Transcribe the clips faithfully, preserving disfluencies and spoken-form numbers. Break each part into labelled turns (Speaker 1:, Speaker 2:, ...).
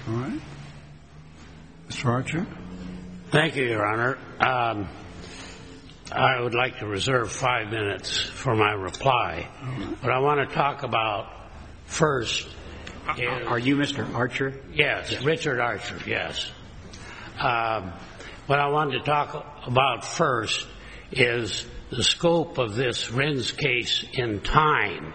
Speaker 1: All right. Mister Archer?
Speaker 2: Thank you, Your Honor. Um, I would like to reserve five minutes for my reply. What I want to talk about first is...
Speaker 3: Are you Mister Archer?
Speaker 2: Yes, yes. Richard Archer, yes. Um, what I wanted to talk about first is the scope of this Renz case in time.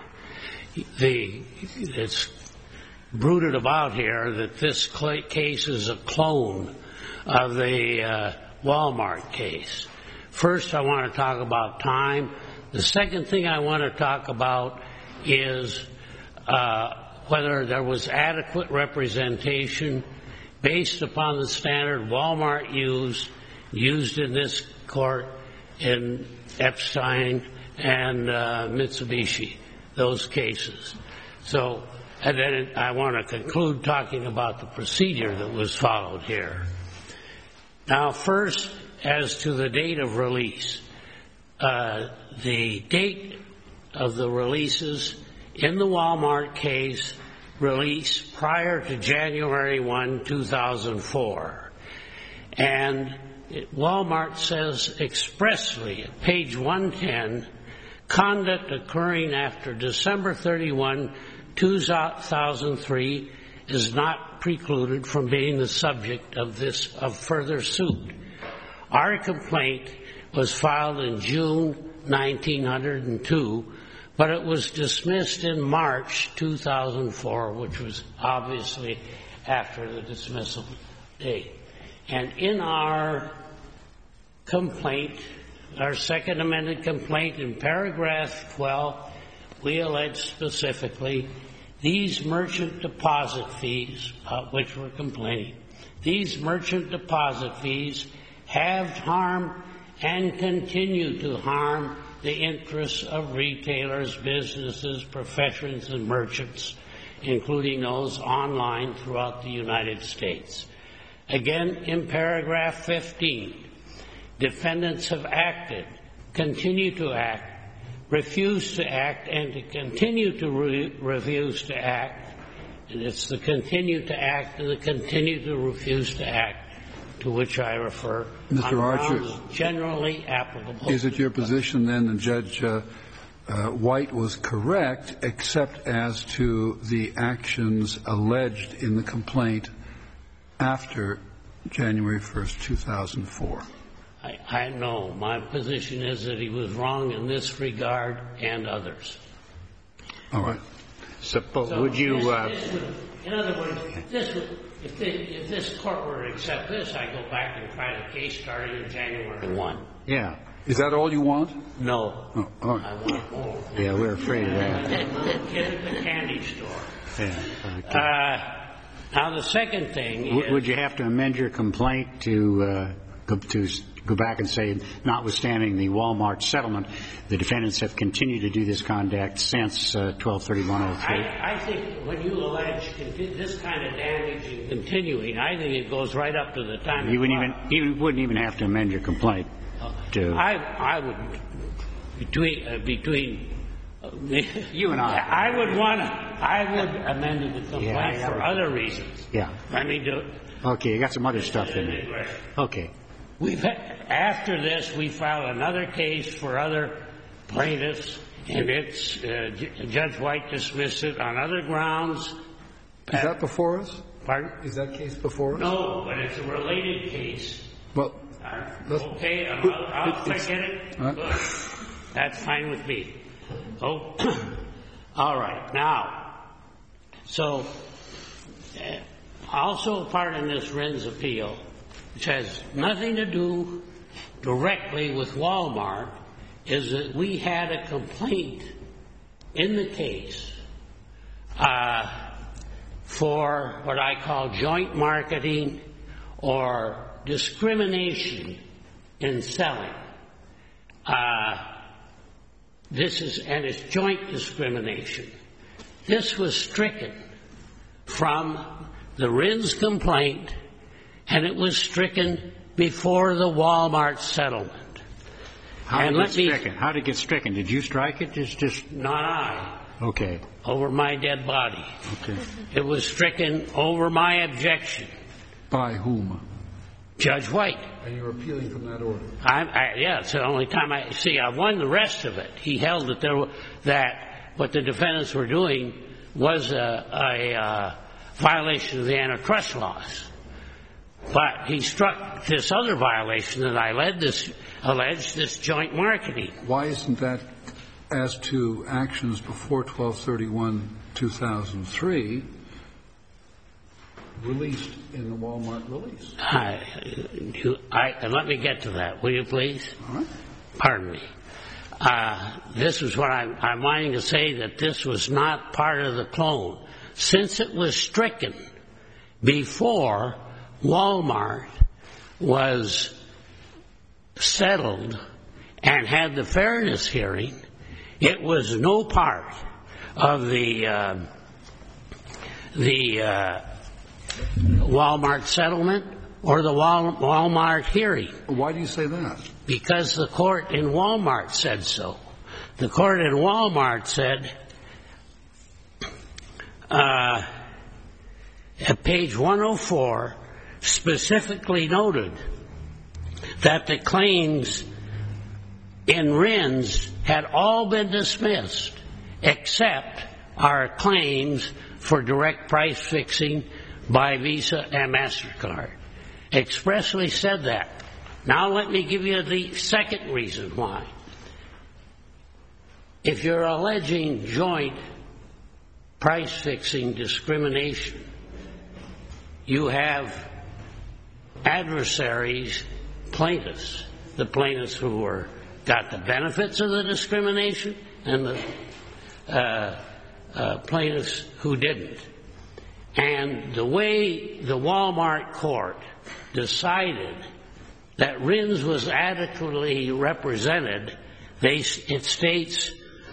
Speaker 2: The, it's brooded about here that this case is a clone of the uh, Walmart case. First, I want to talk about time. The second thing I want to talk about is uh, whether there was adequate representation based upon the standard Walmart used, used in this court in Epstein and uh, Mitsubishi, those cases. So, and then I want to conclude talking about the procedure that was followed here. Now, first, as to the date of release, uh, the date of the releases in the Walmart case released prior to January first, two thousand four. And it, Walmart says expressly at page one ten, conduct occurring after December thirty-first, two thousand three is not precluded from being the subject of this of further suit. Our complaint was filed in June nineteen oh two, but it was dismissed in March two thousand four, which was obviously after the dismissal date. And in our complaint, our second amended complaint, in paragraph twelve, we allege specifically these merchant deposit fees, uh, which we're complaining, these merchant deposit fees have harmed and continue to harm the interests of retailers, businesses, professions, and merchants, including those online throughout the United States. Again, in paragraph fifteen, defendants have acted, continue to act, refuse to act, and to continue to re- refuse to act, and it's the continue to act and the continue to refuse to act to which I refer.
Speaker 1: Mister Archer,
Speaker 2: generally applicable.
Speaker 1: Is it your position then that Judge uh, uh, White was correct, except as to the actions alleged in the complaint after January first, two thousand four?
Speaker 2: I, I know. My position is that he was wrong in this regard and others.
Speaker 1: All right.
Speaker 3: Suppose,
Speaker 2: so
Speaker 3: would you...
Speaker 2: This,
Speaker 3: uh,
Speaker 2: this would, in other words, this would, if, they, if this court were to accept this, I'd go back and try the case starting in January first.
Speaker 3: Yeah.
Speaker 1: Is that all you want?
Speaker 2: No.
Speaker 1: Oh, all right.
Speaker 2: I want more.
Speaker 3: Yeah, we're afraid of that.
Speaker 2: Get at the candy store.
Speaker 3: Yeah. Okay.
Speaker 2: Uh, now, the second thing
Speaker 3: w-
Speaker 2: is...
Speaker 3: Would you have to amend your complaint to... Uh, go to go back and say, notwithstanding the Walmart settlement, the defendants have continued to do this conduct since uh, twelve thirty-one oh three?
Speaker 2: I, I think when you allege conti- this kind of damage and continuing, I think it goes right up to the time...
Speaker 3: You wouldn't even, you wouldn't even have to amend your complaint to...
Speaker 2: I, I would, between... Uh, between uh,
Speaker 3: you and I.
Speaker 2: I would want to... I would amend the complaint yeah, for other reasons.
Speaker 3: Yeah.
Speaker 2: I mean, to...
Speaker 3: Okay, you got some other stuff in there. Okay.
Speaker 2: We've had, after this, we filed another case for other plaintiffs, and it's uh, J- Judge White dismissed it on other grounds.
Speaker 1: Is that before us?
Speaker 2: Pardon?
Speaker 1: Is that case before us?
Speaker 2: No, but it's a related case.
Speaker 1: Well,
Speaker 2: uh, okay, I'll, I'll forget it.
Speaker 1: Uh,
Speaker 2: Good. That's fine with me. Oh, all right. Now, so uh, also part in this Renz appeal, which has nothing to do directly with Walmart, is that we had a complaint in the case uh, for what I call joint marketing or discrimination in selling. Uh, this is, and it's joint discrimination. This was stricken from the Renz complaint, and it was stricken before the Walmart settlement.
Speaker 3: How did it get stricken? How did it get stricken? Did you strike it? Just, just
Speaker 2: not I.
Speaker 3: Okay.
Speaker 2: over my dead body.
Speaker 1: Okay.
Speaker 2: It was stricken over my objection.
Speaker 1: By whom?
Speaker 2: Judge White.
Speaker 1: And you're appealing from that order?
Speaker 2: I, I, yeah, it's the only time I see. I won the rest of it. He held that there were, that what the defendants were doing was a, a uh, violation of the antitrust laws. But he struck this other violation that I led this alleged this joint marketing.
Speaker 1: Why isn't that as to actions before twelve thirty-one two thousand three released in the Walmart release?
Speaker 2: I, you, I, let me get to that, will you please?
Speaker 1: All right.
Speaker 2: Pardon me. Uh, this is what I'm, I'm wanting to say, that this was not part of the clone. Since it was stricken before Walmart was settled and had the fairness hearing, it was no part of the uh, the uh, Walmart settlement or the Wal- Walmart hearing.
Speaker 1: Why do you say that?
Speaker 2: Because the court in Walmart said so. The court in Walmart said, uh, at page one oh four, specifically noted that the claims in R I N S had all been dismissed except our claims for direct price fixing by Visa and MasterCard. Expressly said that. Now let me give you the second reason why. If you're alleging joint price fixing discrimination, you have adversaries, plaintiffs, the plaintiffs who were got the benefits of the discrimination and the uh, uh, plaintiffs who didn't. And the way the Walmart court decided that R I N S was adequately represented, they, it states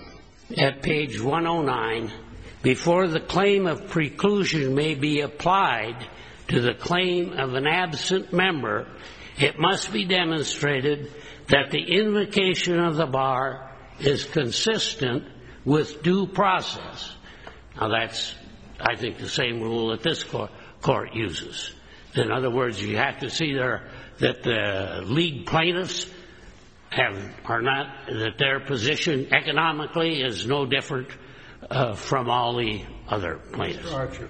Speaker 2: at page one oh nine, before the claim of preclusion may be applied to the claim of an absent member, it must be demonstrated that the invocation of the bar is consistent with due process. Now that's, I think, the same rule that this court, court uses. In other words, you have to see there that the lead plaintiffs have, are not, that their position economically is no different uh, from all the other plaintiffs.
Speaker 1: Mister Archer,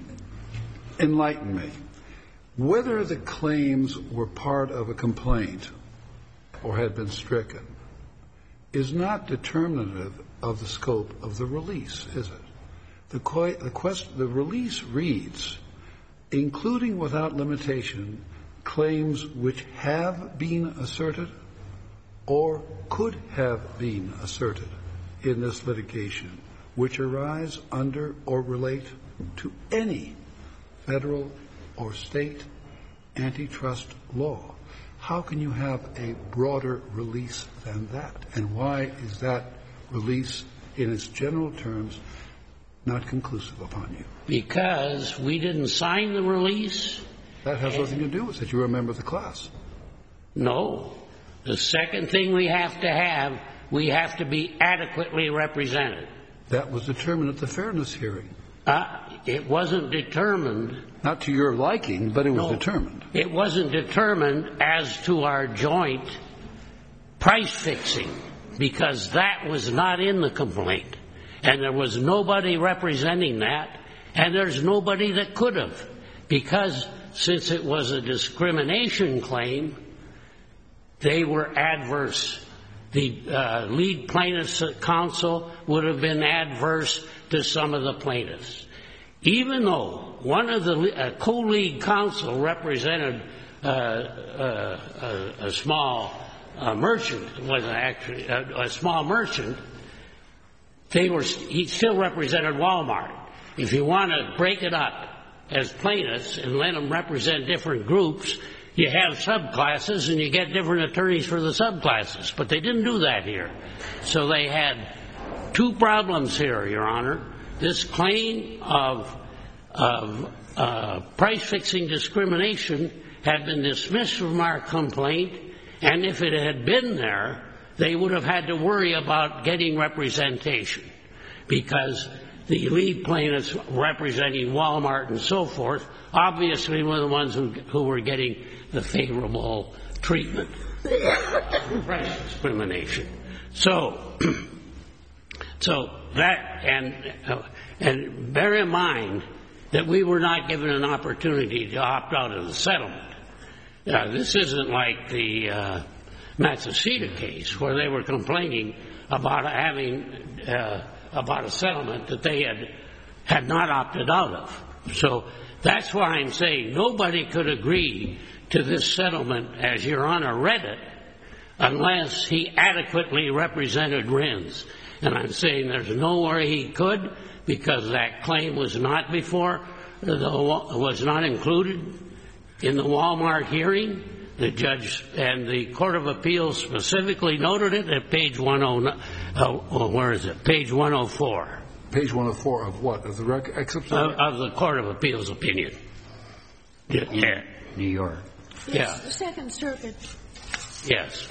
Speaker 1: enlighten me. Whether the claims were part of a complaint or had been stricken is not determinative of the scope of the release, is it? The, the, quest, the release reads, including without limitation claims which have been asserted or could have been asserted in this litigation, which arise under or relate to any federal or state antitrust law. How can you have a broader release than that? And why is that release, in its general terms, not conclusive upon you?
Speaker 2: Because we didn't sign the release.
Speaker 1: That has nothing to do with it. You're a member of the class.
Speaker 2: No. The second thing we have to have, we have to be adequately represented.
Speaker 1: That was determined at the fairness hearing.
Speaker 2: Uh, it wasn't determined.
Speaker 1: Not to your liking, but it was
Speaker 2: no,
Speaker 1: determined.
Speaker 2: It wasn't determined as to our joint price fixing, because that was not in the complaint. And there was nobody representing that, and there's nobody that could have, because since it was a discrimination claim, they were adverse. The uh, lead plaintiffs' counsel would have been adverse to some of the plaintiffs. Even though one of the uh, co-lead counsel represented uh, uh, a, a small uh, merchant, wasn't actually a, a small merchant, they were he still represented Walmart. If you want to break it up as plaintiffs and let them represent different groups, you have subclasses and you get different attorneys for the subclasses. But they didn't do that here. So they had two problems here, Your Honor. This claim of, of uh, price-fixing discrimination had been dismissed from our complaint, and if it had been there, they would have had to worry about getting representation, because the lead plaintiffs representing Walmart and so forth obviously were the ones who, who were getting the favorable treatment, price discrimination. So, so that, and, uh, and bear in mind that we were not given an opportunity to opt out of the settlement. Uh, this isn't like the uh, Matsushita case where they were complaining about having uh, about a settlement that they had had not opted out of. So that's why I'm saying nobody could agree to this settlement, as Your Honor read it, unless he adequately represented RINs. And I'm saying there's no way he could, because that claim was not before, the, was not included in the Walmart hearing. The judge and the Court of Appeals specifically noted it at page one oh nine. Uh, where is it? Page one oh four.
Speaker 1: Page one oh four of what? Of the record? Except
Speaker 2: of, of the Court of Appeals opinion. Yeah.
Speaker 3: In New York.
Speaker 2: Yeah.
Speaker 4: The Second Circuit.
Speaker 2: Yes.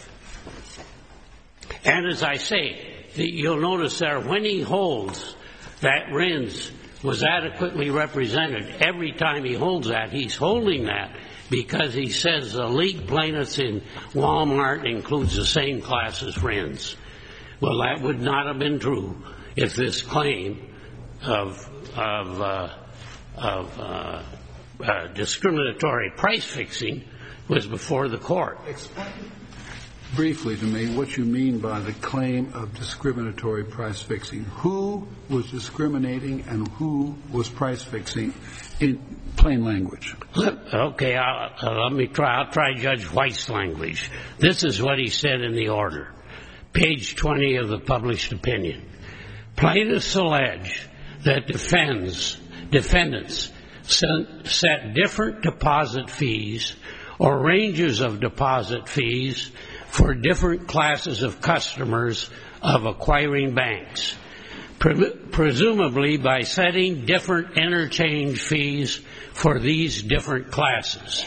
Speaker 2: And as I say, you'll notice there when he holds that RINs was adequately represented, every time he holds that, he's holding that because he says the lead plaintiffs in Walmart includes the same class as RINs. Well, that would not have been true if this claim of, of, uh, of uh, uh, discriminatory price fixing was before the court.
Speaker 1: Explain briefly to me what you mean by the claim of discriminatory price fixing. Who was discriminating and who was price fixing in plain language?
Speaker 2: Okay, I'll, uh, let me try. I'll try Judge White's language. This is what he said in the order. Page twenty of the published opinion. Plaintiffs allege that defends, defendants set, set different deposit fees or ranges of deposit fees for different classes of customers of acquiring banks, pre- presumably by setting different interchange fees for these different classes.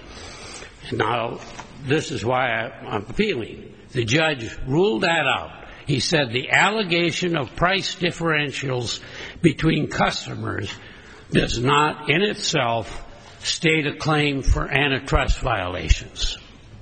Speaker 2: Now, this is why I, I'm appealing. The judge ruled that out. He said the allegation of price differentials between customers does not in itself state a claim for antitrust violations.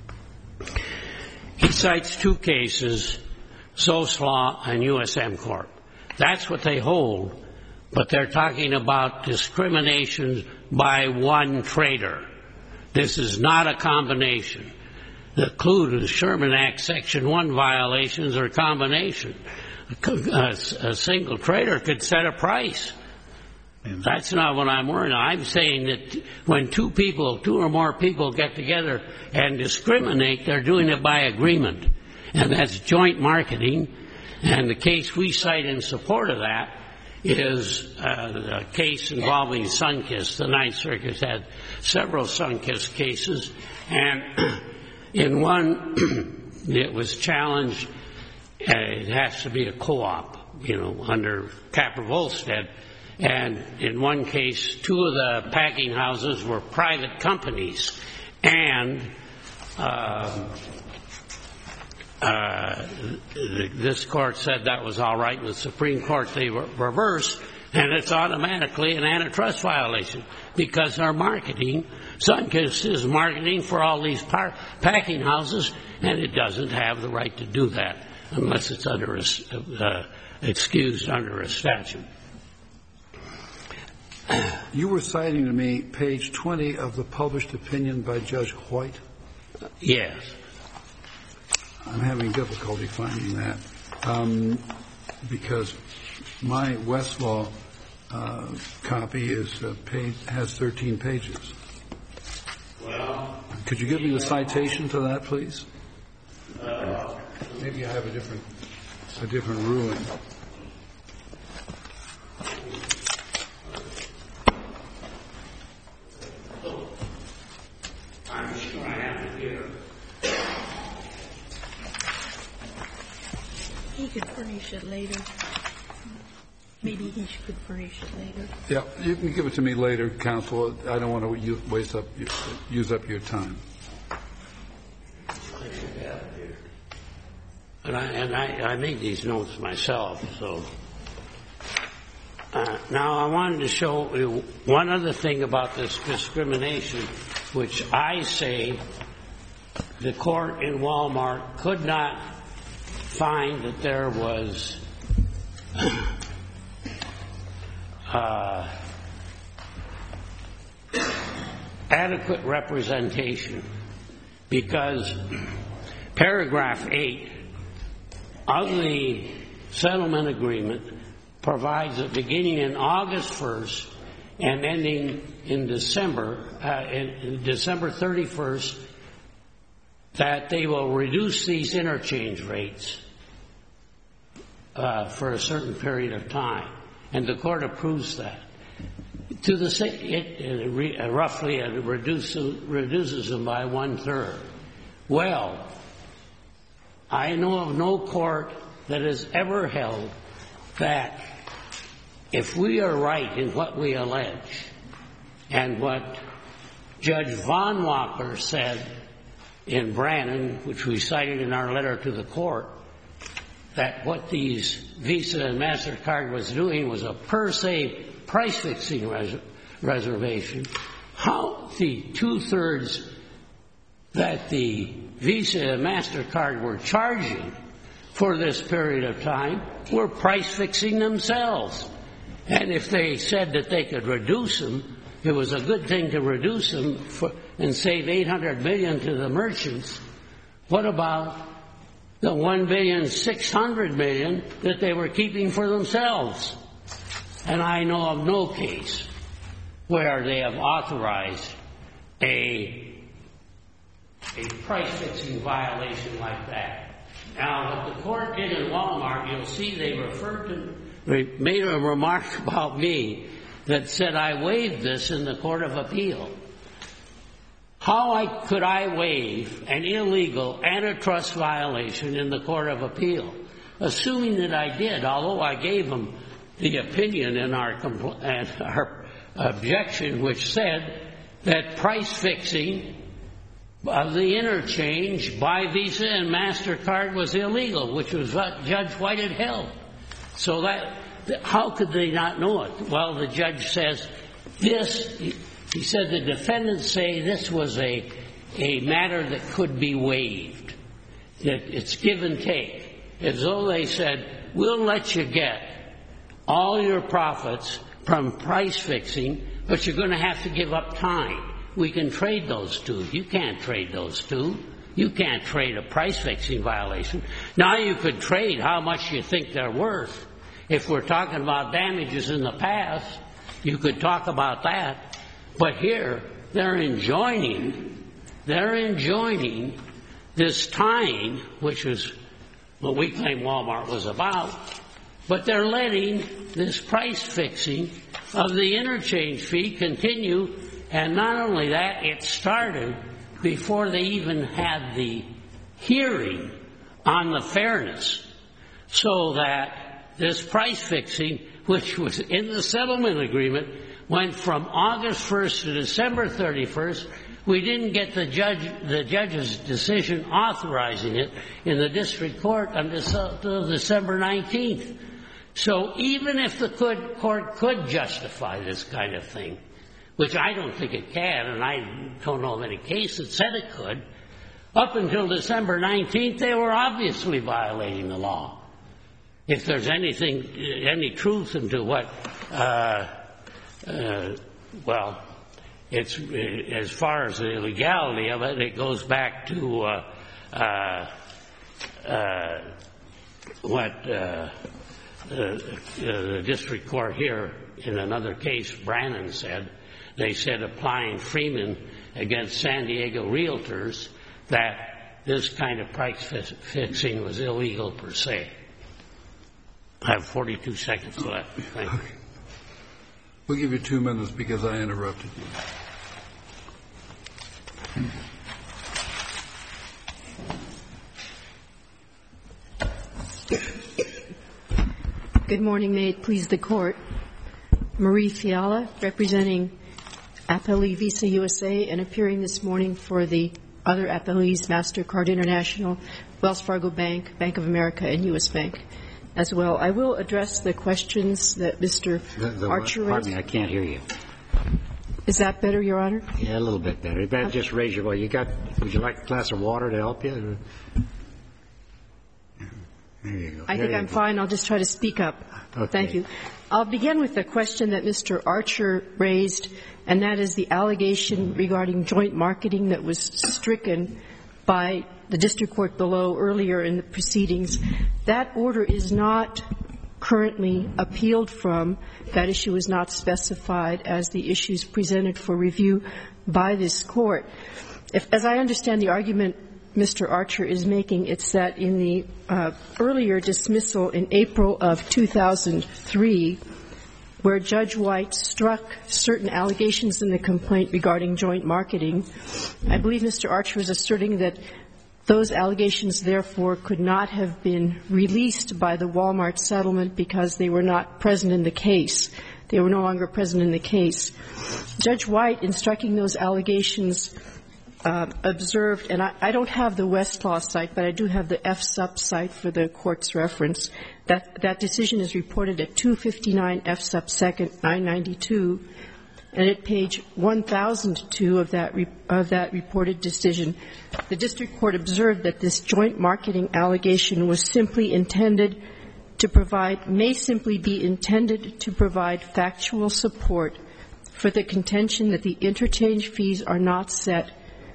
Speaker 2: He cites two cases, Soslaw and U S M Corp. That's what they hold, but they're talking about discrimination by one trader. This is not a combination. The clue to the Sherman Act Section one violations are a combination. A, a single trader could set a price. That's not what I'm worried about. I'm saying that when two people, two or more people get together and discriminate, they're doing it by agreement. And that's joint marketing. And the case we cite in support of that is uh, a case involving Sunkist. The Ninth Circuit had several Sunkist cases. And in one, it was challenged, uh, it has to be a co-op, you know, under Capra-Volstead. And in one case, two of the packing houses were private companies. And uh, uh, this court said that was all right. In the Supreme Court, they were reversed. And it's automatically an antitrust violation because they're marketing. Sunkist is marketing for all these par- packing houses, and it doesn't have the right to do that unless it's under a, uh, excused under a statute.
Speaker 1: You were citing to me page twenty of the published opinion by Judge White?
Speaker 2: Yes.
Speaker 1: I'm having difficulty finding that um, because my Westlaw uh, copy is uh, page, has thirteen pages.
Speaker 2: Well,
Speaker 1: could you give me the citation to that, please?
Speaker 2: Uh,
Speaker 1: Maybe I have a different a different ruling.
Speaker 2: I'm sure I have it here.
Speaker 4: He could furnish it later. Maybe he could furnish it later.
Speaker 1: Yeah, you can give it to me later, counsel. I don't want to use, waste up, use up your time.
Speaker 2: I should have it here. And I, and I, I made these notes myself, so. Uh, now, I wanted to show you one other thing about this discrimination, which I say the court in Walmart could not find that there was uh, adequate representation, because paragraph eight of the settlement agreement provides that beginning in August first and ending in December, uh, in December thirty-first, that they will reduce these interchange rates uh, for a certain period of time, and the court approves that. To the it, uh, re, uh, roughly it reduces, reduces them by one third. Well, I know of no court that has ever held that if we are right in what we allege, and what Judge Von Walker said in Brannon, which we cited in our letter to the court, that what these Visa and MasterCard was doing was a per se price-fixing res- reservation, how the two-thirds that the Visa and MasterCard were charging for this period of time were price-fixing themselves. And if they said that they could reduce them, it was a good thing to reduce them for, and save eight hundred million dollars to the merchants. What about the one billion six hundred million dollars that they were keeping for themselves? And I know of no case where they have authorized a, a price-fixing violation like that. Now, what the court did in Walmart, you'll see they referred to, they made a remark about me that said I waived this in the Court of Appeal. How I, could I waive an illegal antitrust violation in the Court of Appeal? Assuming that I did, although I gave them the opinion in our, compl- and our objection, which said that price-fixing of the interchange by Visa and MasterCard was illegal, which was what Judge White had held. So that, how could they not know it? Well, the judge says this, he said the defendants say this was a, a matter that could be waived, that it's give and take, as though they said, we'll let you get all your profits from price fixing, but you're going to have to give up time. We can trade those two. You can't trade those two. You can't trade a price-fixing violation. Now you could trade how much you think they're worth. If we're talking about damages in the past, you could talk about that. But here, they're enjoining, they're enjoining this tying, which is what we claim Walmart was about, but they're letting this price-fixing of the interchange fee continue. And not only that, it started before they even had the hearing on the fairness, so that this price fixing, which was in the settlement agreement, went from August first to December thirty-first. We didn't get the judge, the judge's decision authorizing it in the district court until December nineteenth. So even if the could, court could justify this kind of thing, which I don't think it can, and I don't know of any case that said it could, up until December nineteenth, they were obviously violating the law. If there's anything, any truth into what, uh, uh, well, it's, as far as the legality of it, it goes back to uh, uh, uh, what uh, uh, the district court here in another case, Brannon said. They said, applying Freeman against San Diego Realtors, that this kind of price fixing was illegal per se. I have forty-two seconds left. Thank you.
Speaker 1: Okay. We'll give you two minutes because I interrupted you.
Speaker 4: Good morning. May it please the Court. Marie Fiala, representing Appellee Visa U S A and appearing this morning for the other appellees, MasterCard International, Wells Fargo Bank, Bank of America, and U S Bank. as well. I will address the questions that Mister
Speaker 3: The, the,
Speaker 4: Archer raised.
Speaker 3: pardon me, I can't hear you.
Speaker 4: Is that better, Your Honor?
Speaker 3: Yeah, a little bit better. You better just raise your voice. You got? Would you like a glass of water to help you? There you go.
Speaker 4: I
Speaker 3: there
Speaker 4: think I'm
Speaker 3: go.
Speaker 4: fine. I'll just try to speak up.
Speaker 3: Okay.
Speaker 4: Thank you. I'll begin with the question that Mister Archer raised, and that is the allegation regarding joint marketing that was stricken by the district court below earlier in the proceedings. That order is not currently appealed from. That issue is not specified as the issues presented for review by this court. If, as I understand the argument Mister Archer is making, it's that in the uh, earlier dismissal in April of two thousand three, where Judge White struck certain allegations in the complaint regarding joint marketing, I believe Mister Archer is asserting that those allegations, therefore, could not have been released by the Walmart settlement because they were not present in the case. They were no longer present in the case. Judge White, in striking those allegations, uh, observed, and I, I don't have the Westlaw site, but I do have the F S U P site for the court's reference, that that decision is reported at two fifty-nine F S U P second nine ninety-two, and at page one thousand two of that, re, of that reported decision, the district court observed that this joint marketing allegation was simply intended to provide, may simply be intended to provide factual support for the contention that the interchange fees are not set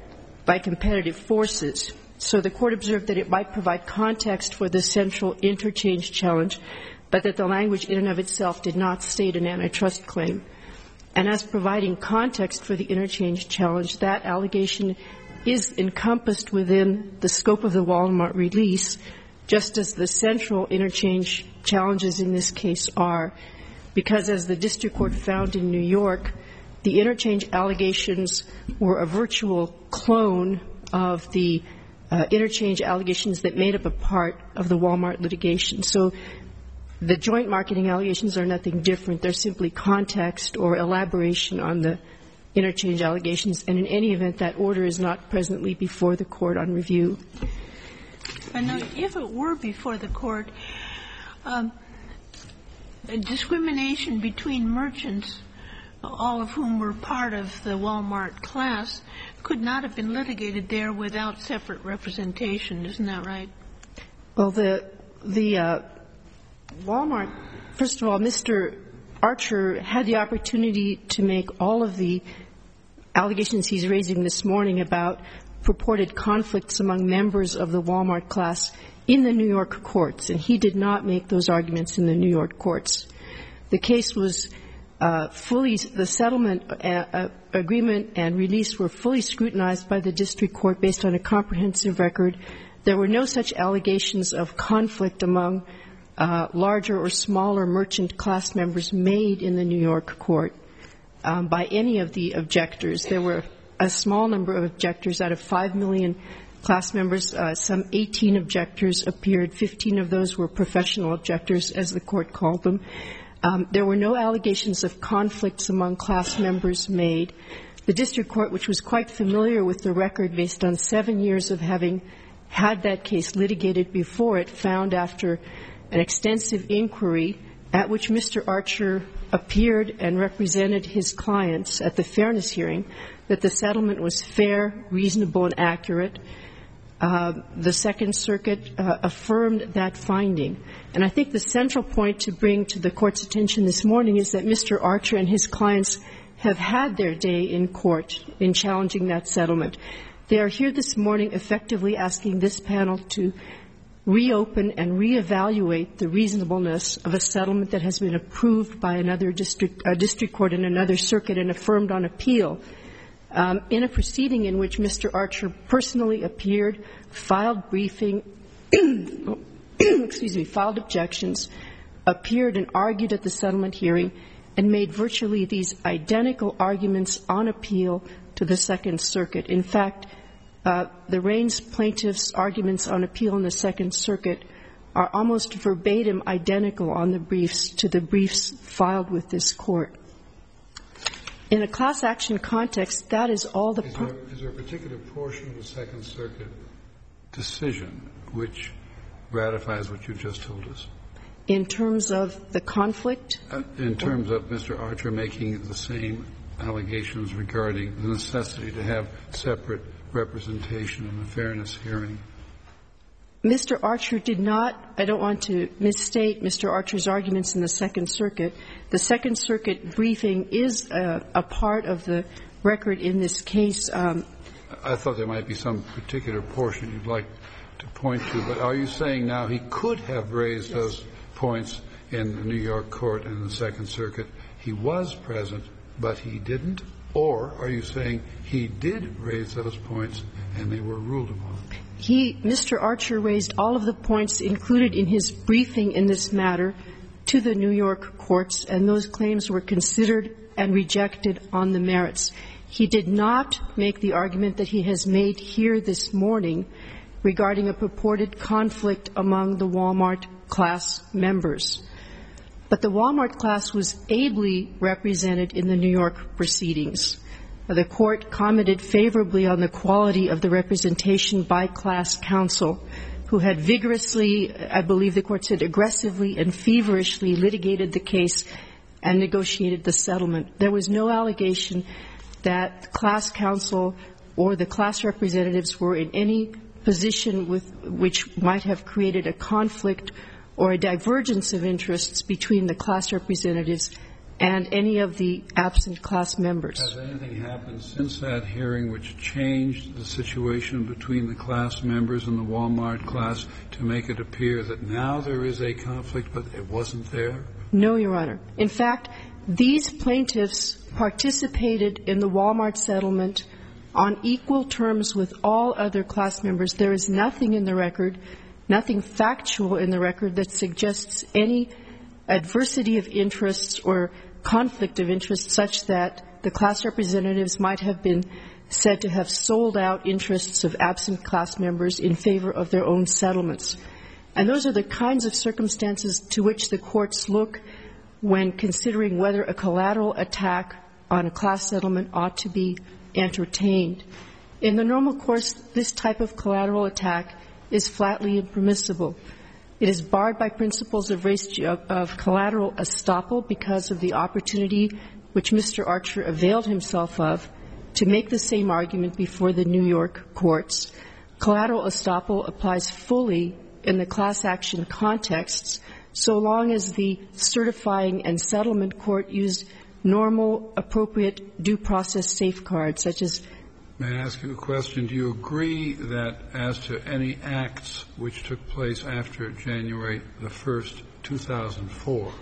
Speaker 4: by competitive forces. So the court observed that it might provide context for the central interchange challenge, but that the language in and of itself did not state an antitrust claim. And as providing context for the interchange challenge, that allegation is encompassed within the scope of the Walmart release, just as the central interchange challenges in this case are, because as the district court found in New York, the interchange allegations were a virtual clone of the uh, interchange allegations that made up a part of the Walmart litigation. So the joint marketing allegations are nothing different. They're simply context or elaboration on the interchange allegations, and in any event, that order is not presently before the court on review.
Speaker 5: And now, if it were before the court, um, discrimination between merchants, all of whom were part of the Walmart class, could not have been litigated there without separate representation. Isn't that right?
Speaker 4: Well, the the uh, Walmart, first of all, Mister Archer had the opportunity to make all of the allegations he's raising this morning about purported conflicts among members of the Walmart class in the New York courts, and he did not make those arguments in the New York courts. The case was uh, fully, the settlement uh, agreement and release were fully scrutinized by the district court based on a comprehensive record. There were no such allegations of conflict among uh, larger or smaller merchant class members made in the New York court um, by any of the objectors. There were a small number of objectors out of five million class members. Uh, some eighteen objectors appeared. fifteen of those were professional objectors, as the court called them. Um, there were no allegations of conflicts among class members made. The district court, which was quite familiar with the record based on seven years of having had that case litigated before it, found after an extensive inquiry at which Mister Archer appeared and represented his clients at the fairness hearing that the settlement was fair, reasonable, and accurate. Uh, the Second Circuit uh, affirmed that finding. And I think the central point to bring to the Court's attention this morning is that Mister Archer and his clients have had their day in court in challenging that settlement. They are here this morning effectively asking this panel to reopen and reevaluate the reasonableness of a settlement that has been approved by another district, a district court in another circuit and affirmed on appeal. Um, in a proceeding in which Mister Archer personally appeared, filed briefing, excuse me, filed objections, appeared and argued at the settlement hearing, and made virtually these identical arguments on appeal to the Second Circuit. In fact, uh, the Raines plaintiffs' arguments on appeal in the Second Circuit are almost verbatim identical on the briefs to the briefs filed with this Court. In a class action context, that is all the...
Speaker 1: Is there, is there a particular portion of the Second Circuit decision which ratifies what you just told us?
Speaker 4: In terms of the conflict?
Speaker 1: Uh, in terms of Mister Archer making the same allegations regarding the necessity to have separate representation in the fairness hearing.
Speaker 4: Mister Archer did not, I don't want to misstate Mister Archer's arguments in the Second Circuit. The Second Circuit briefing is a, a part of the record in this case. Um,
Speaker 1: I thought there might be some particular portion you'd like to point to, but are you saying now he could have raised yes. those points in the New York court and the Second Circuit? He was present, but he didn't? Or are you saying he did raise those points and they were ruled upon?
Speaker 4: He, Mister Archer, raised all of the points included in his briefing in this matter to the New York courts, and those claims were considered and rejected on the merits. He did not make the argument that he has made here this morning regarding a purported conflict among the Walmart class members. But the Walmart class was ably represented in the New York proceedings. The court commented favorably on the quality of the representation by class counsel, who had vigorously, I believe the court said, aggressively and feverishly litigated the case and negotiated the settlement. There was no allegation that class counsel or the class representatives were in any position with which might have created a conflict or a divergence of interests between the class representatives and any of the absent class members.
Speaker 1: Has anything happened since that hearing which changed the situation between the class members and the Walmart class to make it appear that now there is a conflict, but it wasn't there?
Speaker 4: No, Your Honor. In fact, these plaintiffs participated in the Walmart settlement on equal terms with all other class members. There is nothing in the record, nothing factual in the record that suggests any adversity of interests or conflict of interest such that the class representatives might have been said to have sold out interests of absent class members in favor of their own settlements. And those are the kinds of circumstances to which the courts look when considering whether a collateral attack on a class settlement ought to be entertained. In the normal course, this type of collateral attack is flatly impermissible. It is barred by principles of, race, of, of collateral estoppel because of the opportunity which Mister Archer availed himself of to make the same argument before the New York courts. Collateral estoppel applies fully in the class action contexts so long as the certifying and settlement court used normal, appropriate due process safeguards, such as.
Speaker 1: May I ask you a question? Do you agree that as to any acts which took place after January the first, two thousand four,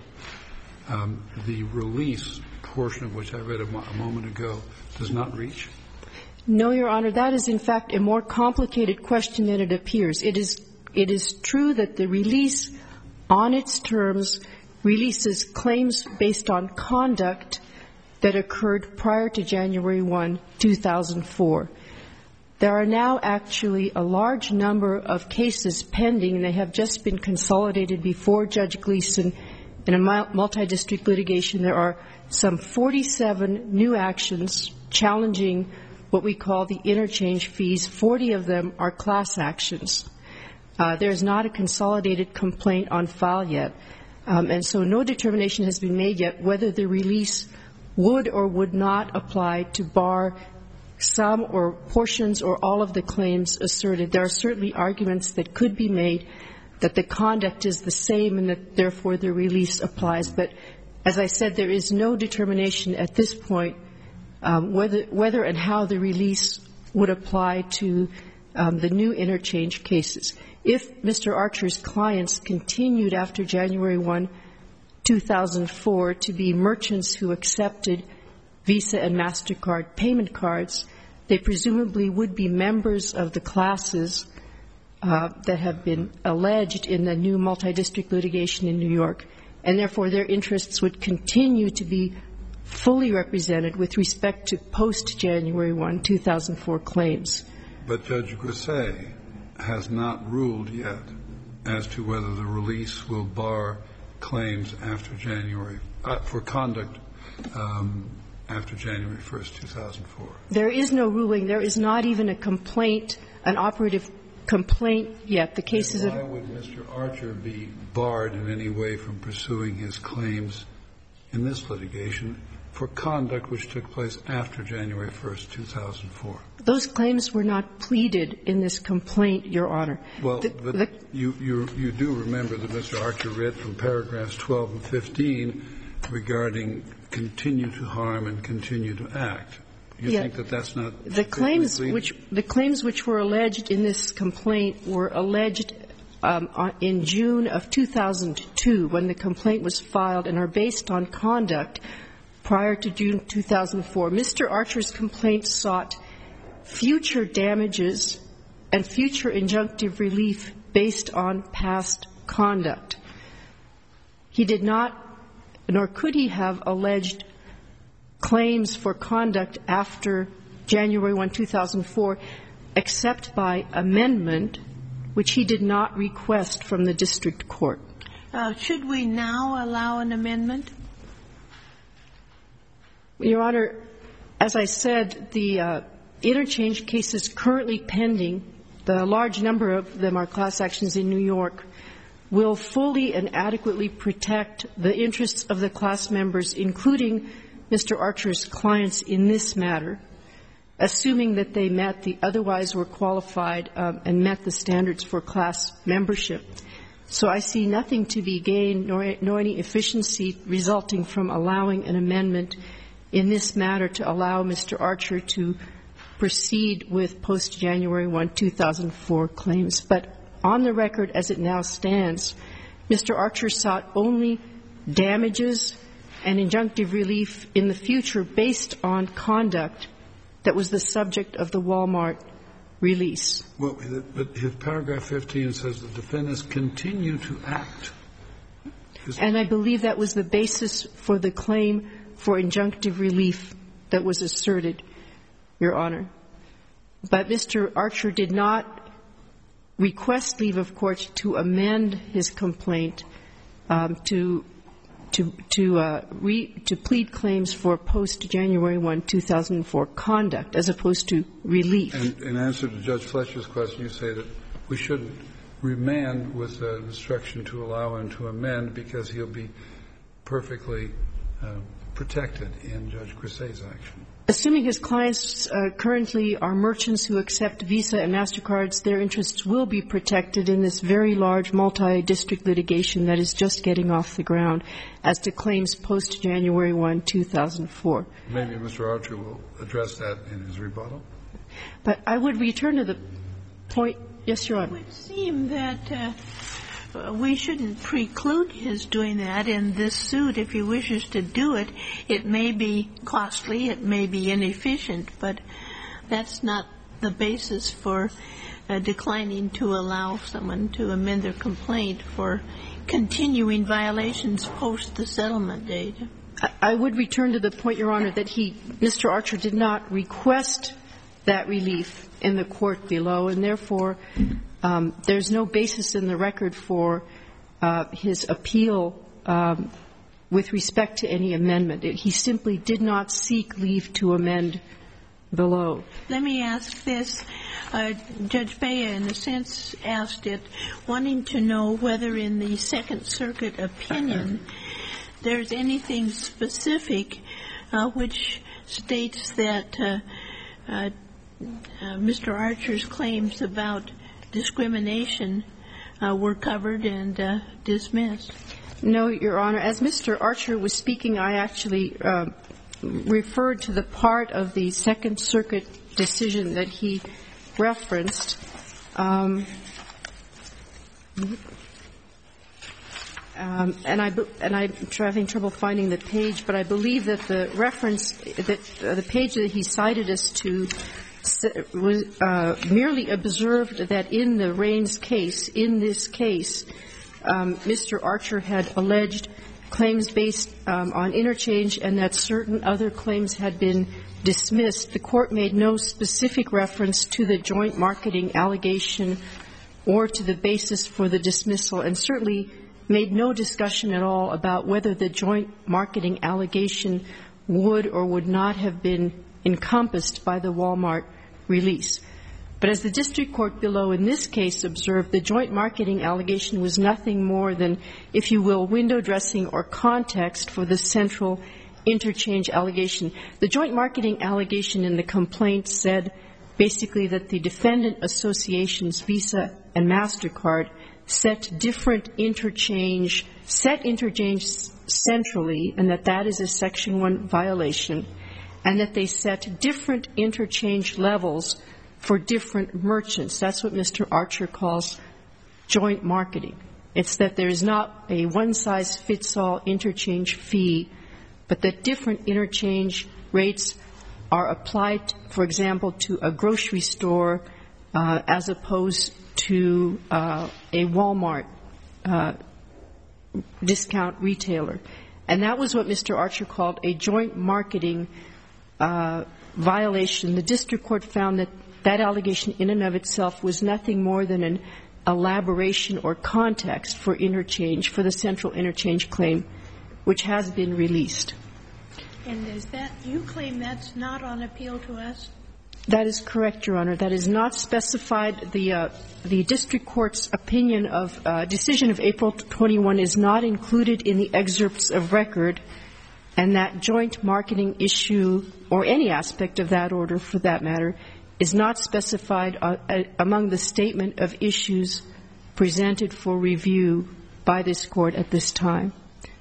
Speaker 1: um, the release portion of which I read a, mo- a moment ago does not reach?
Speaker 4: No, Your Honor. That is, in fact, a more complicated question than it appears. It is, it is true that the release on its terms releases claims based on conduct that occurred prior to January first, two thousand four. There are now actually a large number of cases pending, and they have just been consolidated before Judge Gleeson in a multi-district litigation. There are some forty-seven new actions challenging what we call the interchange fees. forty of them are class actions. Uh, there is not a consolidated complaint on file yet. Um, and so no determination has been made yet whether the release would or would not apply to bar some or portions or all of the claims asserted. There are certainly arguments that could be made that the conduct is the same and that therefore the release applies. But as I said, there is no determination at this point um, whether, whether and how the release would apply to um, the new interchange cases. If Mister Archer's clients continued after January first, two thousand four to be merchants who accepted Visa and MasterCard payment cards, they presumably would be members of the classes uh, that have been alleged in the new multi-district litigation in New York, and therefore their interests would continue to be fully represented with respect to post-January first, two thousand four claims.
Speaker 1: But Judge Grisey has not ruled yet as to whether the release will bar claims after January, uh, for conduct um, after January first, two thousand four.
Speaker 4: There is no ruling. There is not even a complaint, an operative complaint yet. The cases
Speaker 1: and
Speaker 4: of...
Speaker 1: Why would Mister Archer be barred in any way from pursuing his claims in this litigation for conduct which took place after January first, two thousand four?
Speaker 4: Those claims were not pleaded in this complaint, Your Honor.
Speaker 1: Well,
Speaker 4: the,
Speaker 1: but
Speaker 4: the,
Speaker 1: you, you, you do remember that Mister Archer read from paragraphs twelve and fifteen regarding continue to harm and continue to act. You
Speaker 4: yeah,
Speaker 1: think that that's not
Speaker 4: the claims
Speaker 1: pleaded?
Speaker 4: which the claims which were alleged in this complaint were alleged um, on, in June of two thousand two when the complaint was filed and are based on conduct prior to June two thousand four. Mister Archer's complaint sought future damages and future injunctive relief based on past conduct. He did not, nor could he have alleged claims for conduct after January first, two thousand four, except by amendment, which he did not request from the district court.
Speaker 5: Uh, should we now allow an amendment?
Speaker 4: Your Honor, as I said, the uh, interchange cases currently pending, the large number of them are class actions in New York, will fully and adequately protect the interests of the class members, including Mister Archer's clients in this matter, assuming that they met the otherwise were qualified um, and met the standards for class membership. So I see nothing to be gained nor, nor any efficiency resulting from allowing an amendment in this matter to allow Mister Archer to proceed with post-January first, two thousand four claims. But on the record as it now stands, Mister Archer sought only damages and injunctive relief in the future based on conduct that was the subject of the Walmart release.
Speaker 1: Well, but his paragraph fifteen says the defendants continue to act. Is
Speaker 4: and I believe that was the basis for the claim for injunctive relief that was asserted, Your Honor. But Mister Archer did not request leave of court to amend his complaint um, to to to uh, re, to plead claims for post-January first, two thousand four conduct as opposed to relief.
Speaker 1: And in answer to Judge Fletcher's question, you say that we shouldn't remand with an instruction to allow him to amend because he'll be perfectly uh, protected in Judge Grisey's action.
Speaker 4: Assuming his clients uh, currently are merchants who accept Visa and MasterCards, their interests will be protected in this very large multi-district litigation that is just getting off the ground as to claims post-January first, two thousand four.
Speaker 1: Maybe Mister Archer will address that in his rebuttal.
Speaker 4: But I would return to the point. Yes, Your Honor.
Speaker 5: It would seem that uh, we shouldn't preclude his doing that in this suit. If he wishes to do it, it may be costly, it may be inefficient, but that's not the basis for uh, declining to allow someone to amend their complaint for continuing violations post the settlement date.
Speaker 4: I would return to the point, Your Honor, that he, Mister Archer, did not request that relief in the court below, and therefore Um, there's no basis in the record for uh, his appeal um, with respect to any amendment. It, he simply did not seek leave to amend below.
Speaker 5: Let me ask this. Uh, Judge Bea, in a sense, asked it, wanting to know whether in the Second Circuit opinion there's anything specific uh, which states that uh, uh, uh, Mister Archer's claims about discrimination uh, were covered and uh, dismissed.
Speaker 4: No, Your Honor. As Mister Archer was speaking, I actually uh, referred to the part of the Second Circuit decision that he referenced. Um, um, and, I, and I'm having trouble finding the page, but I believe that the reference, that uh, the page that he cited us to was uh, merely observed that in the Raines case, in this case, um, Mister Archer had alleged claims based um, on interchange and that certain other claims had been dismissed. The court made no specific reference to the joint marketing allegation or to the basis for the dismissal, and certainly made no discussion at all about whether the joint marketing allegation would or would not have been encompassed by the Walmart release. But as the district court below in this case observed, the joint marketing allegation was nothing more than, if you will, window dressing or context for the central interchange allegation. The joint marketing allegation in the complaint said basically that the defendant associations, Visa and MasterCard, set different interchange, set interchange centrally, and that that is a Section one violation, and that they set different interchange levels for different merchants. That's what Mister Archer calls joint marketing. It's that there is not a one-size-fits-all interchange fee, but that different interchange rates are applied, for example, to a grocery store uh, as opposed to uh, a Walmart uh, discount retailer. And that was what Mister Archer called a joint marketing uh, violation. The district court found that that allegation in and of itself was nothing more than an elaboration or context for interchange, for the central interchange claim, which has been released.
Speaker 5: And is that, you claim that's not on appeal to us?
Speaker 4: That is correct, Your Honor. That is not specified. The uh, the district court's opinion of uh, decision of April twenty-first is not included in the excerpts of record, and that joint marketing issue, or any aspect of that order for that matter, is not specified uh, among the statement of issues presented for review by this court at this time.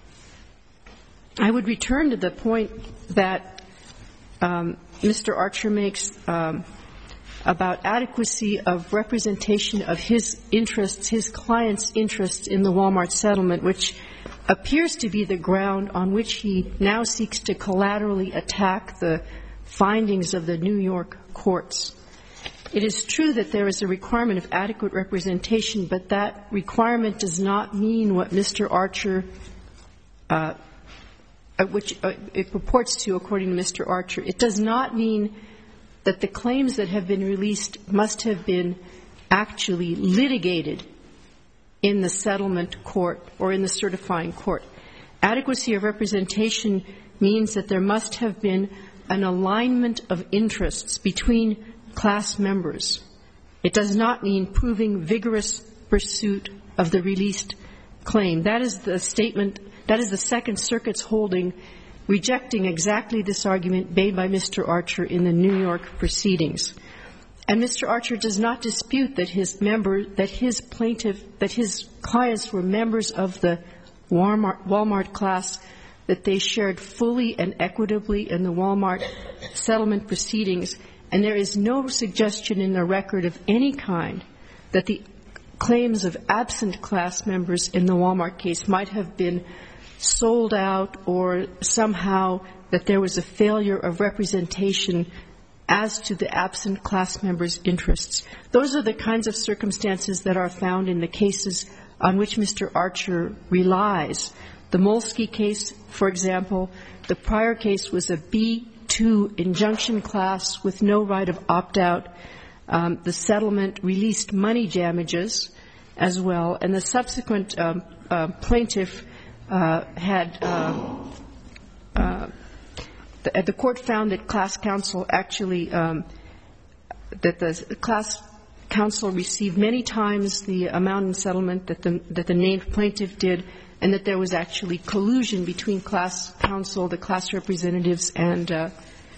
Speaker 4: I would return to the point that um, Mister Archer makes um, about adequacy of representation of his interests, his client's interests in the Walmart settlement, which appears to be the ground on which he now seeks to collaterally attack the findings of the New York courts. It is true that there is a requirement of adequate representation, but that requirement does not mean what Mister Archer, uh, which uh, it purports to, according to Mister Archer. It does not mean that the claims that have been released must have been actually litigated in the settlement court or in the certifying court. Adequacy of representation means that there must have been an alignment of interests between class members. It does not mean proving vigorous pursuit of the released claim. That is the statement, that is the Second Circuit's holding, rejecting exactly this argument made by Mister Archer in the New York proceedings. And Mister Archer does not dispute that his member, that his plaintiff, that his clients were members of the Walmart, Walmart class, that they shared fully and equitably in the Walmart settlement proceedings, and there is no suggestion in the record of any kind that the claims of absent class members in the Walmart case might have been sold out or somehow that there was a failure of representation as to the absent class members' interests. Those are the kinds of circumstances that are found in the cases on which Mister Archer relies. The Molsky case, for example, the prior case was a B two injunction class with no right of opt-out. Um, the settlement released money damages as well, and the subsequent um, uh, plaintiff uh, had uh, uh, the, the court found that class counsel actually um, that the class counsel received many times the amount in settlement that the that the named plaintiff did, and that there was actually collusion between class counsel, the class representatives, and uh,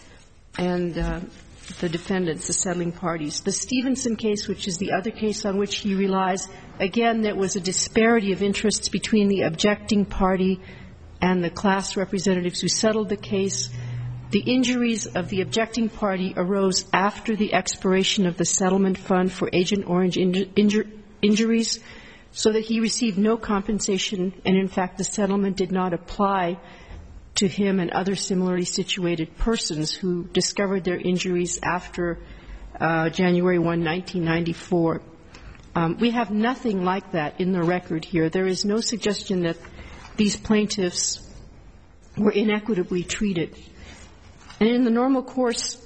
Speaker 4: and uh, the defendants, the settling parties. The Stevenson case, which is the other case on which he relies, again, there was a disparity of interests between the objecting party and the class representatives who settled the case. The injuries of the objecting party arose after the expiration of the settlement fund for Agent Orange inju- inju- injuries, so that he received no compensation, and in fact the settlement did not apply to him and other similarly situated persons who discovered their injuries after uh, January first, nineteen ninety-four. Um, we have nothing like that in the record here. There is no suggestion that these plaintiffs were inequitably treated. And in the normal course,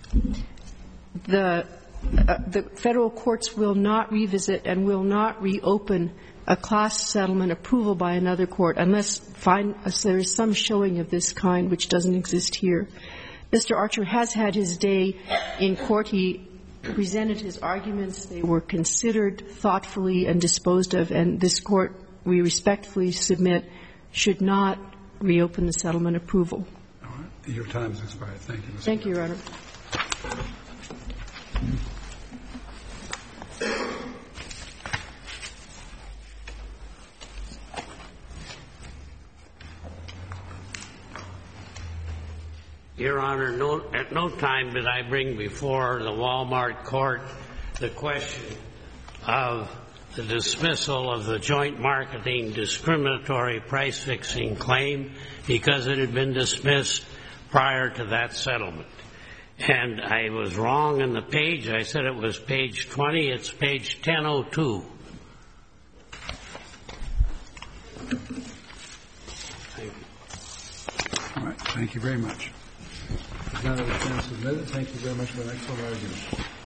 Speaker 4: the Uh, the federal courts will not revisit and will not reopen a class settlement approval by another court unless, find, unless there is some showing of this kind, which doesn't exist here. Mister Archer has had his day in court. He presented his arguments. They were considered thoughtfully and disposed of, and this Court, we respectfully submit, should not reopen the settlement approval.
Speaker 1: All right. Your time has expired. Thank you, Mister
Speaker 4: Thank you, Your Honor.
Speaker 2: Your Honor, no, at no time did I bring before the Walmart court the question of the dismissal of the joint marketing discriminatory price-fixing claim because it had been dismissed prior to that settlement. And I was wrong in the page. I said it was page twenty. It's page ten oh two. Thank you.
Speaker 1: All right. Thank you very much. Now that it's been submitted, thank you very much for an excellent argument.